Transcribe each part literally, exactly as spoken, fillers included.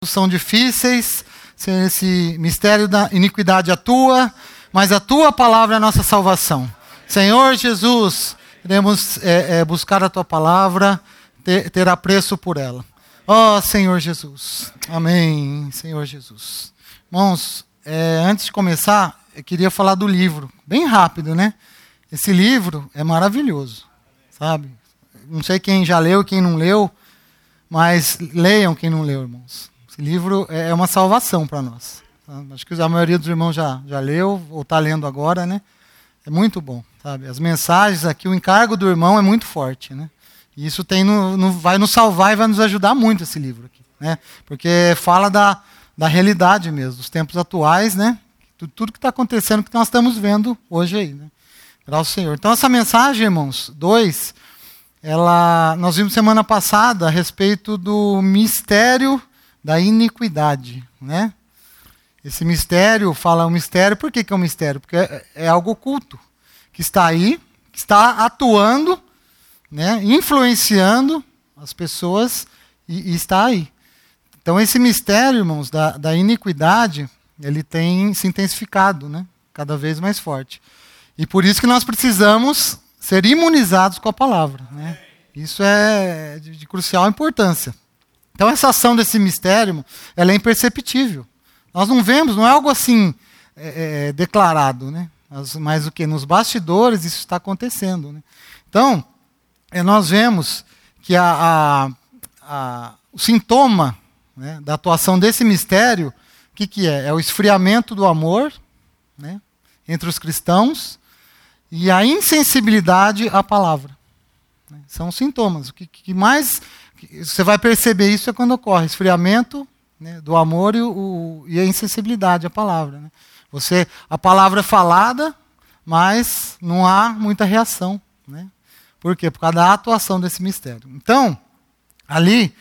são difíceis, esse mistério da iniquidade atua, mas a tua palavra é a nossa salvação. Senhor Jesus, queremos é, é, buscar a tua palavra, ter, ter apreço por ela. Ó oh, Senhor Jesus, amém, Senhor Jesus. Irmãos, é, antes de começar, eu queria falar do livro, bem rápido, né? Esse livro é maravilhoso, sabe? Não sei quem já leu e quem não leu, mas leiam quem não leu, irmãos. Esse livro é uma salvação para nós. Tá? Acho que a maioria dos irmãos já, já leu, ou está lendo agora, né? É muito bom, sabe? As mensagens aqui, o encargo do irmão é muito forte, né? E isso tem no, no, vai nos salvar e vai nos ajudar muito esse livro aqui, né? Porque fala da, da realidade mesmo, dos tempos atuais, né? Tudo, tudo que está acontecendo, que nós estamos vendo hoje aí, né? Graças ao Senhor. Então essa mensagem, irmãos, dois, ela, nós vimos semana passada a respeito do mistério da iniquidade, né? Esse mistério, fala um mistério, por que que é um mistério? Porque é, é algo oculto, que está aí, que está atuando, né, influenciando as pessoas e, e está aí. Então esse mistério, irmãos, da, da iniquidade, ele tem se intensificado, né, cada vez mais forte. E por isso que nós precisamos ser imunizados com a palavra, né? Isso é de, de crucial importância. Então essa ação desse mistério, ela é imperceptível. Nós não vemos, não é algo assim é, é, declarado, né? Mas, mas o que? Nos bastidores isso está acontecendo, né? Então, é, nós vemos que a, a, a, o sintoma, né, da atuação desse mistério, o que, que é? É o esfriamento do amor, né, entre os cristãos e a insensibilidade à palavra. Né? São os sintomas. O que, que mais você vai perceber isso é quando ocorre esfriamento, né, do amor e, o, e a insensibilidade à palavra. Né? Você, a palavra é falada, mas não há muita reação. Né? Por quê? Por causa da atuação desse mistério. Então, ali,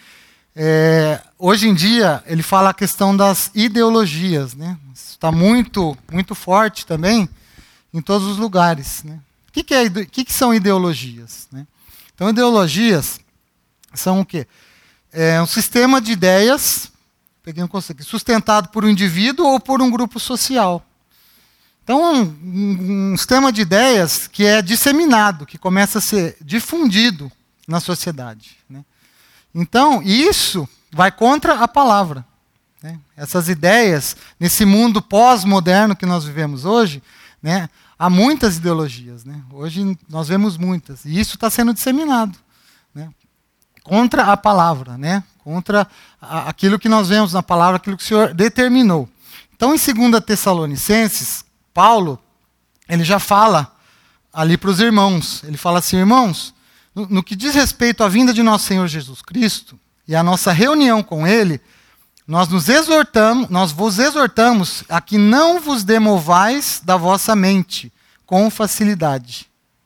é, hoje em dia, ele fala a questão das ideologias. Né? Isso está muito, muito forte também em todos os lugares. Né? O que, que, é, que, que são ideologias? Né? Então, ideologias são o quê? É um sistema de ideias, peguei um conceito, sustentado por um indivíduo ou por um grupo social. Então, um, um sistema de ideias que é disseminado, que começa a ser difundido na sociedade. Né? Então, isso vai contra a palavra. Né? Essas ideias, nesse mundo pós-moderno que nós vivemos hoje, né, há muitas ideologias. Né? Hoje nós vemos muitas. E isso está sendo disseminado. Né? Contra a palavra, né? Contra a, aquilo que nós vemos na palavra, aquilo que o Senhor determinou. Então, em segunda Tessalonicenses, Paulo, ele já fala ali para os irmãos, ele fala assim, irmãos, no, no que diz respeito à vinda de nosso Senhor Jesus Cristo e à nossa reunião com Ele, nós nos exortamos, nós vos exortamos a que não vos demovais da vossa mente com facilidade.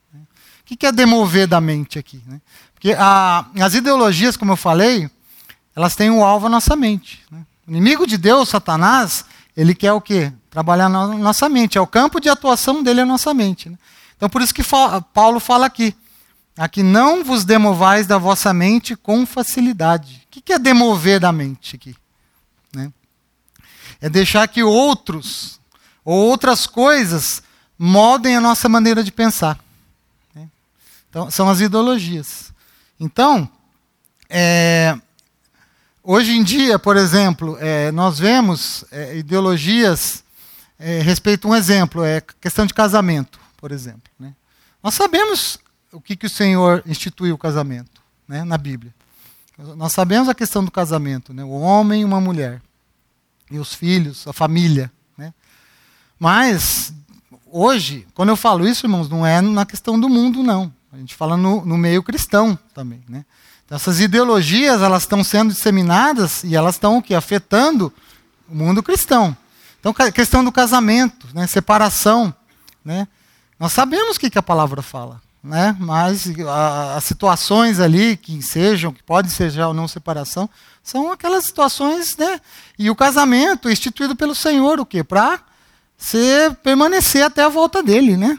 O que é demover da mente aqui? Né? Porque a, as ideologias, como eu falei, elas têm um alvo à nossa mente. Né? O inimigo de Deus, Satanás, ele quer o quê? Trabalhar na nossa mente. É o campo de atuação dele a nossa mente. Né? Então, por isso que fa- Paulo fala aqui, aqui não vos demovais da vossa mente com facilidade. O que é demover da mente aqui? Né? É deixar que outros ou outras coisas moldem a nossa maneira de pensar. Né? Então, são as ideologias. Então, é, hoje em dia, por exemplo, é, nós vemos é, ideologias, é, respeito a um exemplo, é questão de casamento, por exemplo. Né? Nós sabemos o que, que o Senhor instituiu o casamento, né, na Bíblia. Nós sabemos a questão do casamento, né, o homem e uma mulher, e os filhos, a família. Né? Mas, hoje, quando eu falo isso, irmãos, não é na questão do mundo, não. A gente fala no, no meio cristão também. Né? Então, essas ideologias, elas estão sendo disseminadas e elas estão o quê? Afetando o mundo cristão. Então, a questão do casamento, né? Separação. Né? Nós sabemos o que, que a palavra fala. Né? Mas a, as situações ali, que sejam, que podem ser já ou não separação, são aquelas situações, né? E o casamento é instituído pelo Senhor, o quê? Para ser, permanecer até a volta dele, né?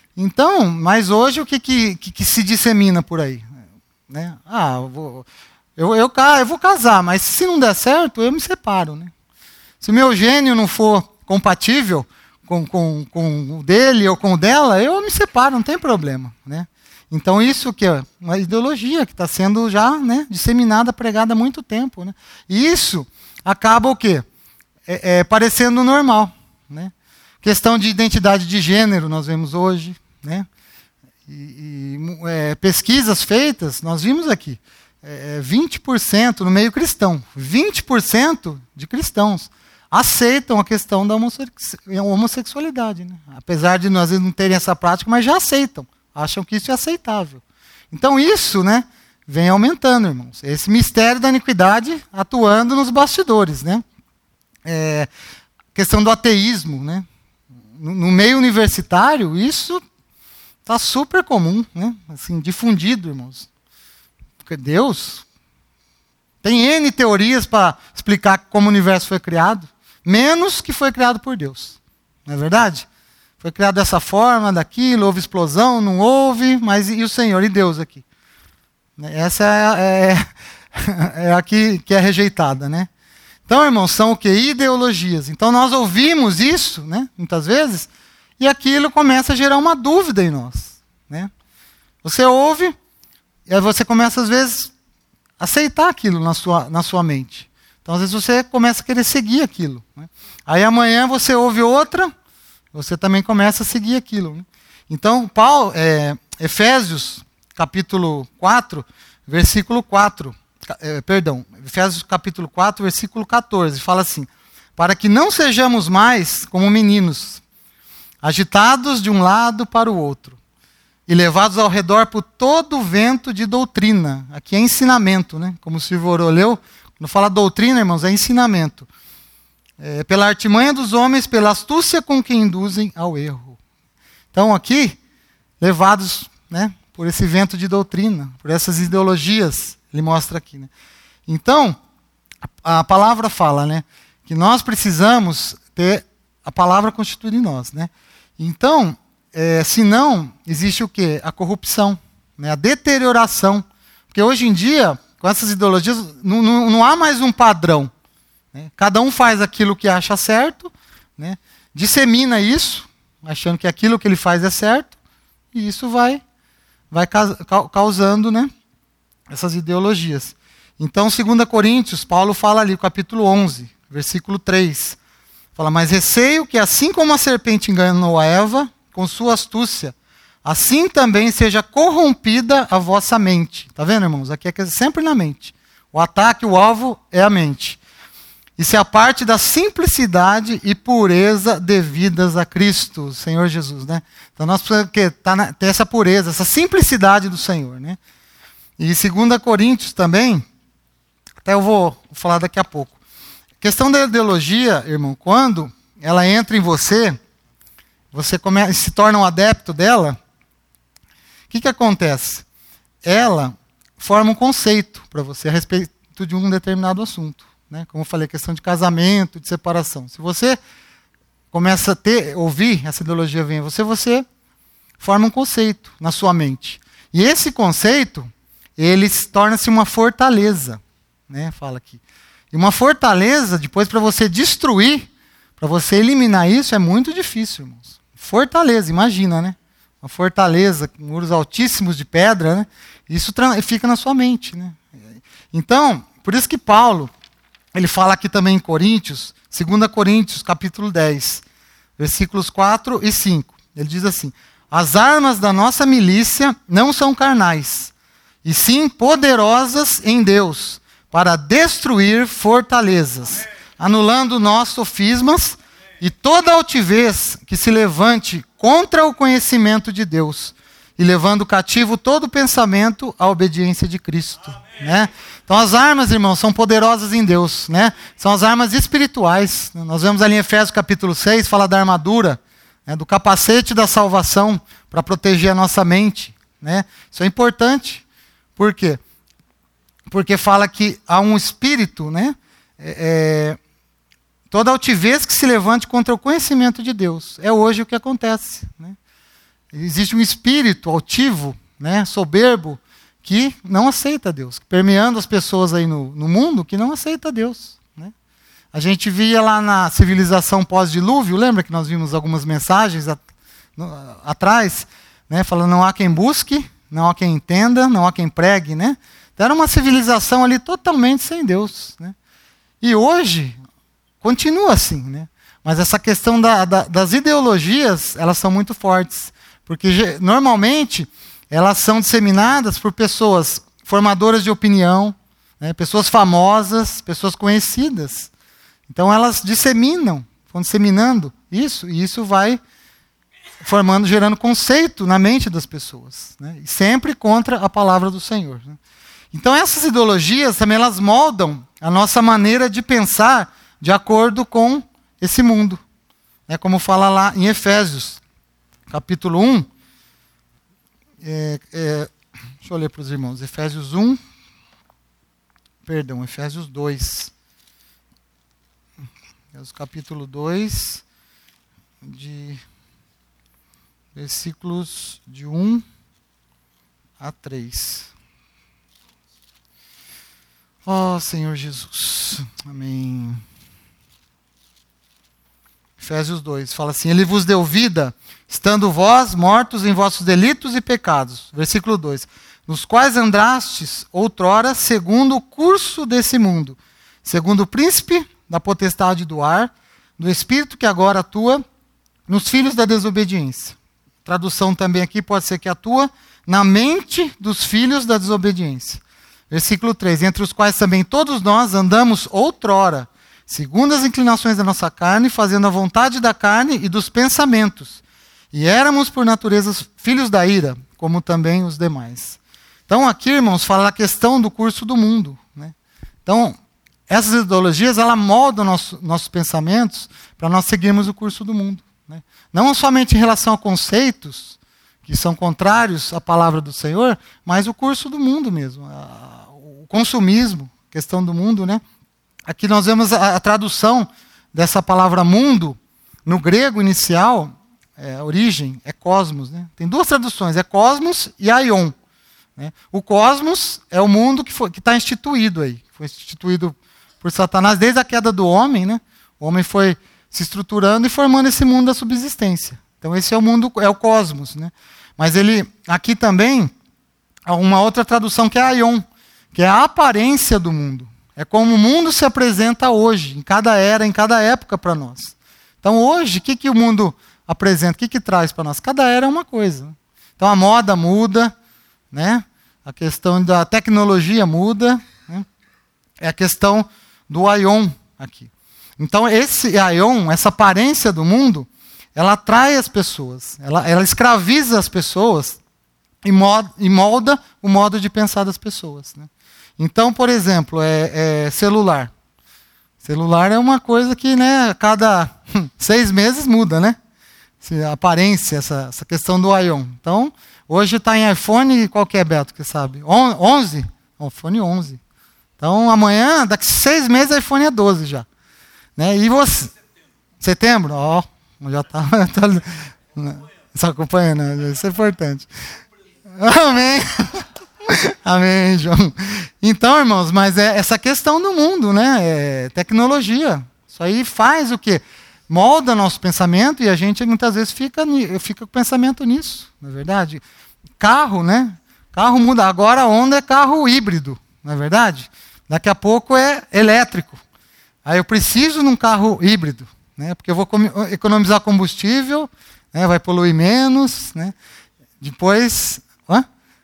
Então, mas hoje o que, que, que, que se dissemina por aí? Né? Ah, eu, vou, Eu, eu, eu vou casar, mas se não der certo, eu me separo, né? Se o meu gênio não for compatível com, com, com o dele ou com o dela, eu me separo, não tem problema, né? Então isso que é uma ideologia que está sendo já, né, disseminada, pregada há muito tempo, né? E isso acaba o quê? É, é, parecendo normal, né? Questão de identidade de gênero nós vemos hoje, né? E, e é, pesquisas feitas, nós vimos aqui, é, vinte por cento no meio cristão, vinte por cento de cristãos aceitam a questão da homossexualidade, né? Apesar de nós não terem essa prática, mas já aceitam. Acham que isso é aceitável. Então isso, né, vem aumentando, irmãos. Esse mistério da iniquidade atuando nos bastidores, né? É, questão do ateísmo, né? No, no meio universitário, isso está super comum, né? Assim, difundido, irmãos. Porque Deus tem N teorias para explicar como o universo foi criado, menos que foi criado por Deus. Não é verdade? Foi criado dessa forma, daquilo, houve explosão, não houve, mas e o Senhor, e Deus aqui? Essa é, é, é a que, que é rejeitada, né? Então, irmãos, são o quê? Ideologias. Então, nós ouvimos isso, né, muitas vezes, e aquilo começa a gerar uma dúvida em nós, né? Você ouve, e aí você começa, às vezes, a aceitar aquilo na sua, na sua mente. Então, às vezes, você começa a querer seguir aquilo, né? Aí, amanhã, você ouve outra, você também começa a seguir aquilo, né? Então, Paulo, é, Efésios, capítulo quatro, versículo quatro, é, perdão, Efésios capítulo quatro, versículo quatorze, fala assim: para que não sejamos mais como meninos, agitados de um lado para o outro, e levados ao redor por todo o vento de doutrina. Aqui é ensinamento, né? Como o Silvio leu, quando fala doutrina, irmãos, é ensinamento. É, pela artimanha dos homens, pela astúcia com que induzem ao erro. Então aqui, levados, né, por esse vento de doutrina, por essas ideologias, ele mostra aqui, né? Então, a, a palavra fala, né, que nós precisamos ter a palavra constituída em nós, né? Então, é, senão, existe o quê? A corrupção, né, a deterioração. Porque hoje em dia, com essas ideologias, não, não, não há mais um padrão. Né? Cada um faz aquilo que acha certo, né? Dissemina isso, achando que aquilo que ele faz é certo, e isso vai, vai causando, né, essas ideologias. Então, segunda Coríntios, Paulo fala ali, capítulo onze, versículo três. Fala, mas receio que assim como a serpente enganou a Eva com sua astúcia, assim também seja corrompida a vossa mente. Está vendo, irmãos? Aqui é sempre na mente. O ataque, o alvo é a mente. E se aparte da simplicidade e pureza devidas a Cristo, Senhor Jesus, né? Então nós precisamos tá na, ter essa pureza, essa simplicidade do Senhor, né? E segunda Coríntios também, até eu vou falar daqui a pouco. A questão da ideologia, irmão, quando ela entra em você, você come, se torna um adepto dela, o que, que acontece? Ela forma um conceito para você a respeito de um determinado assunto. Né? Como eu falei, questão de casamento, de separação. Se você começa a ter, ouvir essa ideologia vem em você, você forma um conceito na sua mente. E esse conceito, ele torna-se uma fortaleza. Né? Fala aqui. E uma fortaleza, depois para você destruir, para você eliminar isso, é muito difícil, irmãos. Fortaleza, imagina, né? Uma fortaleza com muros altíssimos de pedra, né? Isso fica na sua mente. Né? Então, por isso que Paulo, ele fala aqui também em Coríntios, segunda Coríntios, capítulo dez, versículos quatro e cinco. Ele diz assim: as armas da nossa milícia não são carnais, e sim poderosas em Deus, para destruir fortalezas, anulando nós sofismas e toda altivez que se levante contra o conhecimento de Deus, e levando cativo todo pensamento à obediência de Cristo. Né? Então as armas, irmãos, são poderosas em Deus. Né? São as armas espirituais. Nós vemos ali em Efésios capítulo seis, fala da armadura, né, do capacete da salvação, para proteger a nossa mente. Né? Isso é importante. Por quê? Porque fala que há um espírito, né, é, toda altivez que se levante contra o conhecimento de Deus. É hoje o que acontece. Né? Existe um espírito altivo, né, soberbo, que não aceita Deus, permeando as pessoas aí no, no mundo que não aceita Deus. Né? A gente via lá na civilização pós-dilúvio, lembra que nós vimos algumas mensagens a, no, atrás, né, falando não há quem busque, não há quem entenda, não há quem pregue. Né? Então, era uma civilização ali totalmente sem Deus. Né? E hoje, continua assim. Né? Mas essa questão da, da, das ideologias, elas são muito fortes. Porque, normalmente, elas são disseminadas por pessoas formadoras de opinião, né, pessoas famosas, pessoas conhecidas. Então, elas disseminam, vão disseminando isso, e isso vai formando, gerando conceito na mente das pessoas. Né, e sempre contra a palavra do Senhor. Né. Então, essas ideologias também elas moldam a nossa maneira de pensar de acordo com esse mundo. É como fala lá em Efésios. Capítulo um, é, é, deixa eu ler para os irmãos, Efésios um, perdão, Efésios dois, Efésios capítulo dois, de versículos de um a três. Ó oh, Senhor Jesus, amém. Efésios dois, fala assim, ele vos deu vida, estando vós mortos em vossos delitos e pecados. Versículo dois, nos quais andrastes outrora segundo o curso desse mundo, segundo o príncipe da potestade do ar, do espírito que agora atua nos filhos da desobediência. Tradução também aqui pode ser que atua na mente dos filhos da desobediência. Versículo três, entre os quais também todos nós andamos outrora, segundo as inclinações da nossa carne, fazendo a vontade da carne e dos pensamentos. E éramos, por natureza, filhos da ira, como também os demais. Então, aqui, irmãos, fala a questão do curso do mundo. Né? Então, essas ideologias, elas moldam nosso, nossos pensamentos para nós seguirmos o curso do mundo. Né? Não somente em relação a conceitos, que são contrários à palavra do Senhor, mas o curso do mundo mesmo. A, o consumismo, questão do mundo, né? Aqui nós vemos a, a tradução dessa palavra mundo, no grego inicial, é, a origem é cosmos. Né? Tem duas traduções, é cosmos e aion. Né? O cosmos é o mundo que está instituído aí, foi instituído por Satanás desde a queda do homem. Né? O homem foi se estruturando e formando esse mundo da subsistência. Então esse é o mundo, é o cosmos. Né? Mas ele, aqui também, há uma outra tradução que é aion, que é a aparência do mundo. É como o mundo se apresenta hoje, em cada era, em cada época para nós. Então hoje, o que, que o mundo apresenta? O que, que traz para nós? Cada era é uma coisa. Então a moda muda, né? A questão da tecnologia muda, né? É a questão do aion aqui. Então esse aion, essa aparência do mundo, ela atrai as pessoas, ela, ela escraviza as pessoas e molda, e molda o modo de pensar das pessoas. Né? Então, por exemplo, é, é celular. Celular é uma coisa que, né, a cada seis meses muda, né? A aparência, essa, essa questão do aion. Então, hoje está em iPhone, qual que é, Beto, que sabe? onze? iPhone onze. Então, amanhã, daqui seis meses, iPhone é doze já. Né? E você? Setembro? Ó, oh, já está... Está acompanhando, isso é importante. Amém. Amém, João. Então, irmãos, mas é essa questão do mundo, né? É tecnologia. Isso aí faz o quê? Molda nosso pensamento e a gente muitas vezes fica, fica com o pensamento nisso, não é verdade? Carro, né? Carro muda. Agora a onda é carro híbrido, não é verdade? Daqui a pouco é elétrico. Aí eu preciso de um carro híbrido, né? Porque eu vou economizar combustível, né? Vai poluir menos, né? Depois... Hã?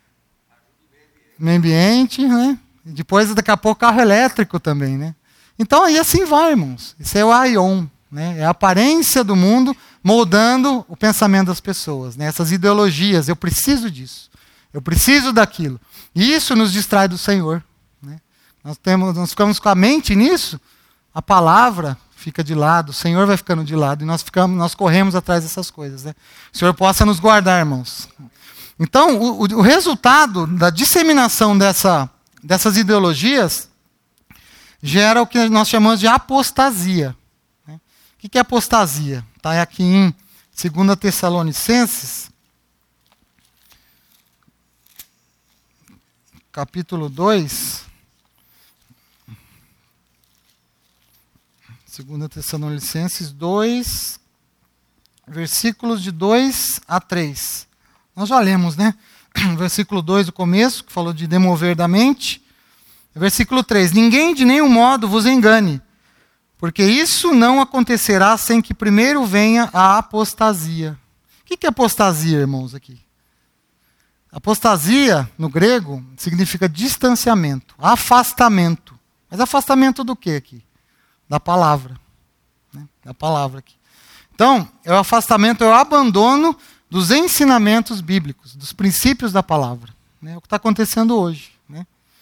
Meio ambiente, né? E depois, daqui a pouco, carro elétrico também, né? Então, aí assim vai, irmãos. Isso é o aion, né? É a aparência do mundo moldando o pensamento das pessoas, né? Essas ideologias, eu preciso disso, eu preciso daquilo. E isso nos distrai do Senhor, né? Nós, temos, nós ficamos com a mente nisso, a palavra fica de lado, o Senhor vai ficando de lado, e nós, ficamos, nós corremos atrás dessas coisas, né? O Senhor possa nos guardar, irmãos. Então, o, o resultado da disseminação dessa, dessas ideologias gera o que nós chamamos de apostasia. Né? O que é apostasia? Está aqui em segunda Tessalonicenses, capítulo dois. segunda Tessalonicenses dois, versículos de dois a três. Nós já lemos, né? Versículo dois, o começo, que falou de demover da mente. Versículo três. Ninguém de nenhum modo vos engane, porque isso não acontecerá sem que primeiro venha a apostasia. O que é apostasia, irmãos, aqui? Apostasia, no grego, significa distanciamento, afastamento. Mas afastamento do que aqui? Da palavra. Né? Da palavra aqui. Então, é o afastamento, é o abandono dos ensinamentos bíblicos, dos princípios da palavra. Né? É o que está acontecendo hoje. Né?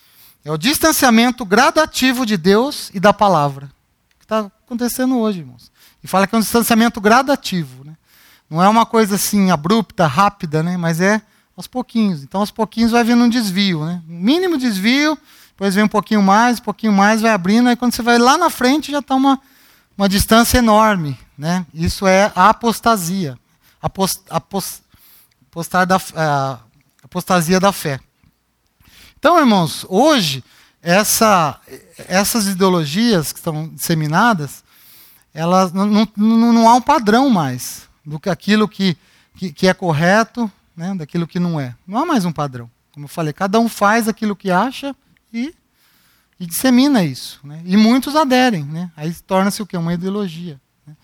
É o distanciamento gradativo de Deus e da palavra. O que está acontecendo hoje, irmãos. E fala que é um distanciamento gradativo. Né? Não é uma coisa assim abrupta, rápida, né? Mas é aos pouquinhos. Então, aos pouquinhos vai vindo um desvio. Né? Um mínimo desvio, depois vem um pouquinho mais, um pouquinho mais, vai abrindo. Aí quando você vai lá na frente, já está uma, uma distância enorme. Né? Isso é a apostasia. Apost, apost, apostar da, a, apostasia da fé. Então, irmãos, hoje, essa, essas ideologias que estão disseminadas, elas, não, não, não há um padrão mais do que aquilo que, que, que é correto, né, daquilo que não é. Não há mais um padrão. Como eu falei, cada um faz aquilo que acha e, e dissemina isso. Né? E muitos aderem. Né? Aí torna-se o quê? Uma ideologia. Né?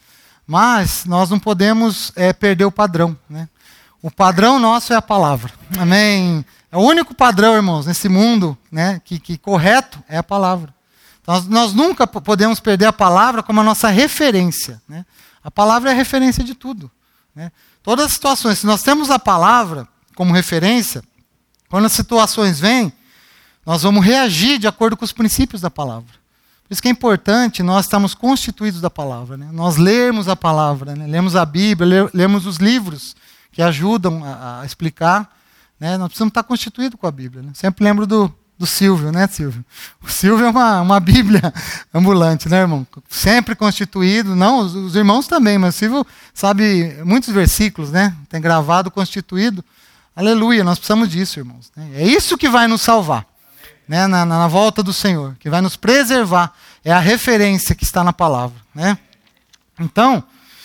Mas nós não podemos é, perder o padrão. Né? O padrão nosso é a palavra. Amém? É o único padrão, irmãos, nesse mundo, né, que, que correto é a palavra. Então, nós, nós nunca podemos perder a palavra como a nossa referência. Né? A palavra é a referência de tudo. Né? Todas as situações, se nós temos a palavra como referência, quando as situações vêm, nós vamos reagir de acordo com os princípios da palavra. Por isso que é importante nós estarmos constituídos da palavra. Né? Nós lermos a palavra, né? Lemos a Bíblia, lemos os livros que ajudam a, a explicar. Né? Nós precisamos estar constituídos com a Bíblia. Né? Sempre lembro do, do Silvio, né, Silvio? O Silvio é uma, uma Bíblia ambulante, né, irmão? Sempre constituído. Não, os, os irmãos também, mas o Silvio sabe muitos versículos, né? Tem gravado, constituído. Aleluia, nós precisamos disso, irmãos. Né? É isso que vai nos salvar, né? na, na, na volta do Senhor, que vai nos preservar. É a referência que está na palavra. Né? Então,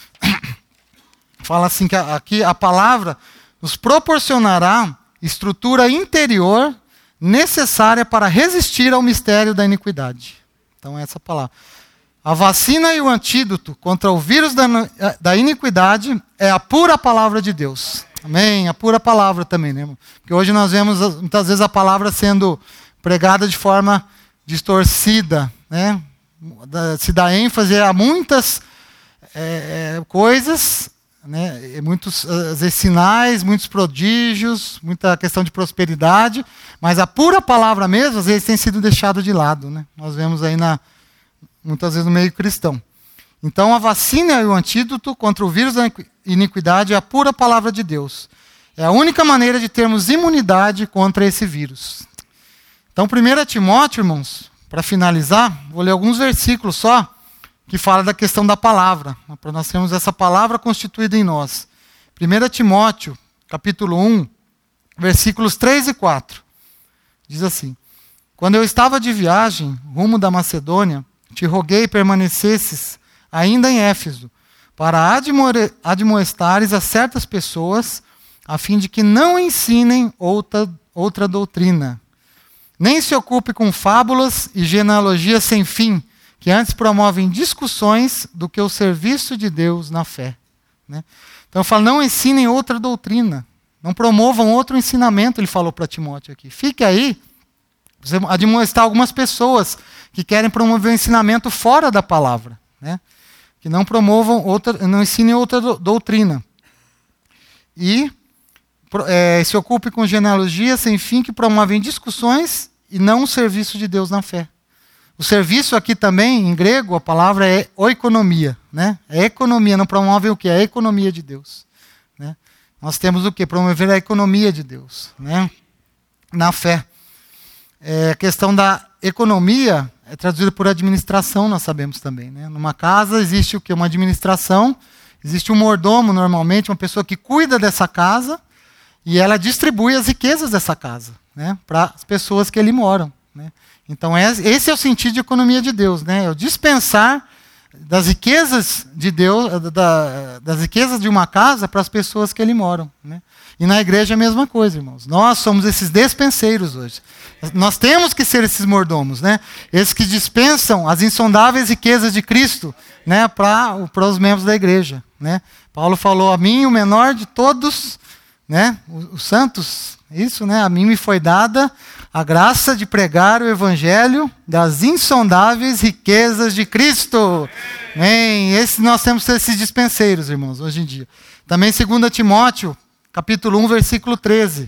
fala assim que aqui a palavra nos proporcionará estrutura interior necessária para resistir ao mistério da iniquidade. Então, essa palavra. A vacina e o antídoto contra o vírus da, da iniquidade é a pura palavra de Deus. Amém? A pura palavra também, né, irmão? Porque hoje nós vemos muitas vezes a palavra sendo pregada de forma distorcida, né? Se dá ênfase a muitas é, coisas, né? Muitos às vezes, sinais, muitos prodígios, muita questão de prosperidade, mas a pura palavra mesmo, às vezes, tem sido deixado de lado. Né? Nós vemos aí, na, muitas vezes, no meio cristão. Então, a vacina e o antídoto contra o vírus da iniquidade é a pura palavra de Deus. É a única maneira de termos imunidade contra esse vírus. Então, primeiro Timóteo, irmãos, para finalizar, vou ler alguns versículos só, que fala da questão da palavra, para nós termos essa palavra constituída em nós. primeiro Timóteo, capítulo um, versículos três e quatro. Diz assim: Quando eu estava de viagem, rumo da Macedônia, te roguei permanecesses ainda em Éfeso, para admoestares a certas pessoas, a fim de que não ensinem outra, outra doutrina, nem se ocupe com fábulas e genealogias sem fim, que antes promovem discussões do que o serviço de Deus na fé. Né? Então eu falo, não ensinem outra doutrina, não promovam outro ensinamento, ele falou para Timóteo aqui. Fique aí, você admoestar algumas pessoas que querem promover um ensinamento fora da palavra, né? Que não promovam outra, não ensinem outra doutrina. E é, se ocupe com genealogia sem fim, que promovem discussões e não o serviço de Deus na fé. O serviço aqui também, em grego, a palavra é oikonomia. Né? É economia, não promove o quê? É a economia de Deus. Né? Nós temos o quê? Promover a economia de Deus. Né? Na fé. É, a questão da economia é traduzida por administração, nós sabemos também. Né? Numa casa existe o quê? Uma administração, existe um mordomo, normalmente, uma pessoa que cuida dessa casa, e ela distribui as riquezas dessa casa. né, para as pessoas que ali moram, né? Então esse é o sentido de economia de Deus, né? É o dispensar das riquezas de Deus, da, das riquezas de uma casa para as pessoas que ali moram, né? E na igreja é a mesma coisa, irmãos. Nós somos esses despenseiros hoje. Nós temos que ser esses mordomos, né? Esses que dispensam as insondáveis riquezas de Cristo, né, para os membros da igreja, né? Paulo falou: a mim, o menor de todos, né, os, os santos, isso, né? A mim me foi dada a graça de pregar o evangelho das insondáveis riquezas de Cristo. Amém. Esse, nós temos que ser esses dispenseiros, irmãos, hoje em dia. Também segundo Timóteo, capítulo um, versículo treze.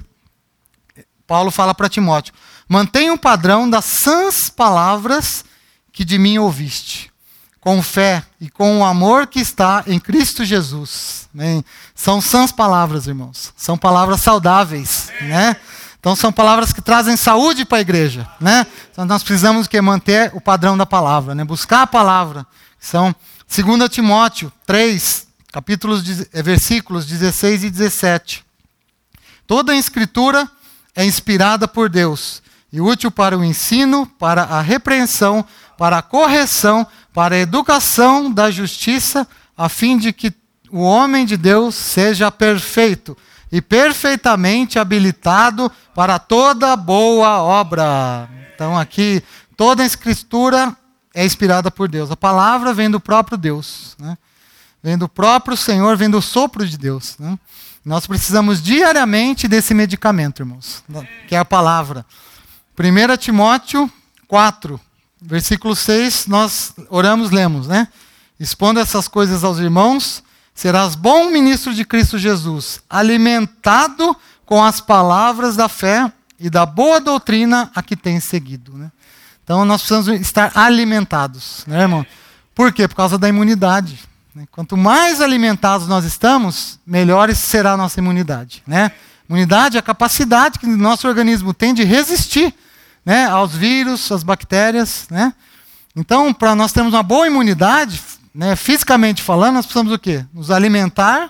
Paulo fala para Timóteo: mantenha o padrão das sãs palavras que de mim ouviste, com fé e com o amor que está em Cristo Jesus. Amém. São sãs palavras, irmãos. São palavras saudáveis, né? Então são palavras que trazem saúde para a igreja, né? Então nós precisamos que manter o padrão da palavra, né? Buscar a palavra. São segundo Timóteo três, capítulos, versículos dezesseis e dezessete. Toda a escritura é inspirada por Deus e útil para o ensino, para a repreensão, para a correção, para a educação da justiça, a fim de que o homem de Deus seja perfeito e perfeitamente habilitado para toda boa obra. Então aqui, toda a escritura é inspirada por Deus. A palavra vem do próprio Deus, né? Vem do próprio Senhor, vem do sopro de Deus, né? Nós precisamos diariamente desse medicamento, irmãos, que é a palavra. primeiro Timóteo quatro, versículo seis, nós oramos, lemos, né? Expondo essas coisas aos irmãos, serás bom ministro de Cristo Jesus, alimentado com as palavras da fé e da boa doutrina a que tens seguido, né? Então nós precisamos estar alimentados, né, irmão? Por quê? Por causa da imunidade. Quanto mais alimentados nós estamos, melhor será a nossa imunidade, né? Imunidade é a capacidade que o nosso organismo tem de resistir, né, aos vírus, às bactérias, né? Então, para nós termos uma boa imunidade, né, fisicamente falando, nós precisamos o quê? Nos alimentar.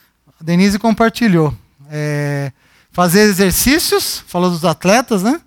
A Denise compartilhou. É, fazer exercícios, falou dos atletas, né?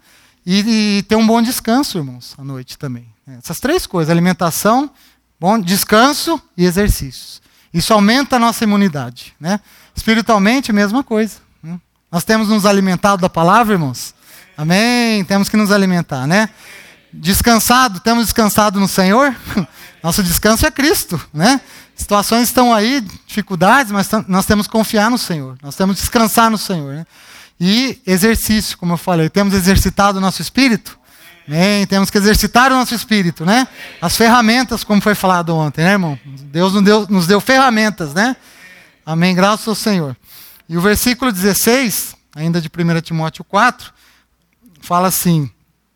E, e ter um bom descanso, irmãos, à noite também. Essas três coisas: alimentação, bom descanso e exercícios. Isso aumenta a nossa imunidade, né? Espiritualmente, a mesma coisa, né? Nós temos nos alimentado da palavra, irmãos? Amém? Temos que nos alimentar, né? Descansado, temos descansado no Senhor? Nosso descanso é Cristo, né? Situações estão aí, dificuldades, mas nós temos que confiar no Senhor. Nós temos que descansar no Senhor, né? E exercício, como eu falei, temos exercitado o nosso espírito? Amém? Temos que exercitar o nosso espírito, né? As ferramentas, como foi falado ontem, né, irmão? Deus nos deu, nos deu ferramentas, né? Amém, graças ao Senhor. E o versículo dezesseis, ainda de primeiro Timóteo quatro, fala assim: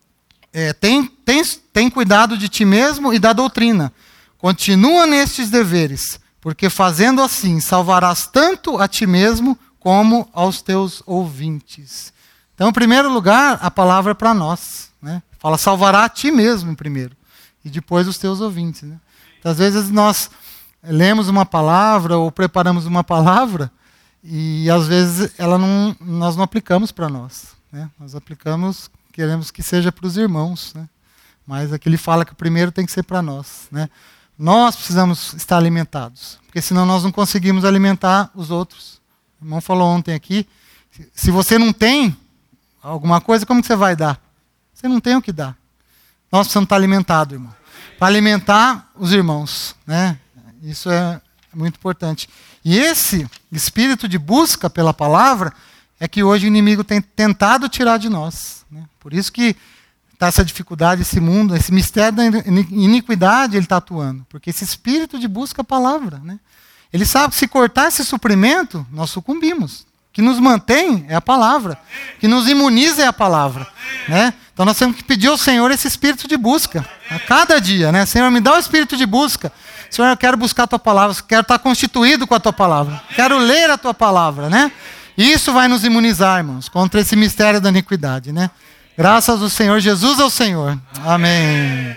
é, tem, tem, tem cuidado de ti mesmo e da doutrina. Continua nestes deveres, porque fazendo assim salvarás tanto a ti mesmo como aos teus ouvintes. Então, em primeiro lugar, a palavra é para nós, né? Fala, salvará a ti mesmo em primeiro, e depois os teus ouvintes, né? Então, às vezes nós lemos uma palavra ou preparamos uma palavra e às vezes ela não, nós não aplicamos para nós, né? Nós aplicamos, queremos que seja para os irmãos, né? Mas aqui ele fala que o primeiro tem que ser para nós, né? Nós precisamos estar alimentados, porque senão nós não conseguimos alimentar os outros. O irmão falou ontem aqui, se você não tem alguma coisa, como que você vai dar? Você não tem o que dar. Nós precisamos estar alimentados, irmão. Para alimentar os irmãos, né? Isso é muito importante. E esse espírito de busca pela palavra é que hoje o inimigo tem tentado tirar de nós, né? Por isso que está essa dificuldade, esse mundo, esse mistério da iniquidade, ele está atuando. Porque esse espírito de busca a palavra, né? Ele sabe que se cortar esse suprimento, nós sucumbimos. O que nos mantém é a palavra. O que nos imuniza é a palavra, né? Então nós temos que pedir ao Senhor esse espírito de busca, a cada dia, né? Senhor, me dá o espírito de busca. Senhor, eu quero buscar a tua palavra, quero estar constituído com a tua palavra, quero ler a tua palavra, né? E isso vai nos imunizar, irmãos, contra esse mistério da iniquidade, né? Graças ao Senhor, Jesus ao Senhor. Amém.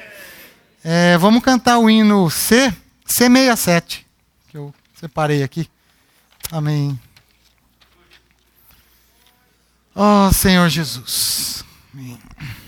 É, vamos cantar o hino C, C sessenta e sete, que eu separei aqui. Amém. Oh, Senhor Jesus. Amém.